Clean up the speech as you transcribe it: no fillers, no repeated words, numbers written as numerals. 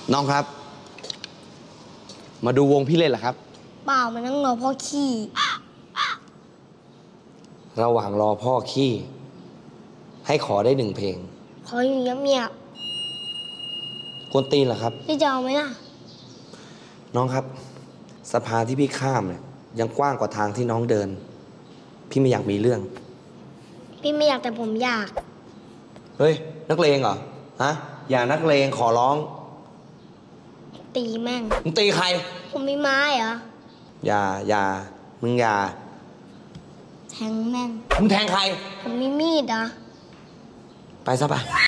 น้องครับ มาดูวงพี่เล่นเหรอครับเปล่ามันต้องรอพ่อขี้ระหว่างรอพ่อขี้ ให้ขอได้1 เพลงขออยู่เงียบกวนตีนเหรอครับๆพี่จะเอาไหมล่ะน้องครับ สะพานที่พี่ข้ามเนี่ยยังกว้างกว่าทางที่น้องเดิน พี่ไม่อยากมีเรื่องพี่ไม่อยากแต่ผมอยากเฮ้ย นักเลงเหรอ ฮะ อย่านักเลงขอร้องตีแม่งมึงตีใครผมมีไม้เหรออย่า มึงอย่าแทงแม่งมึงแทงใครผมมีมีดเหรอไปซะไป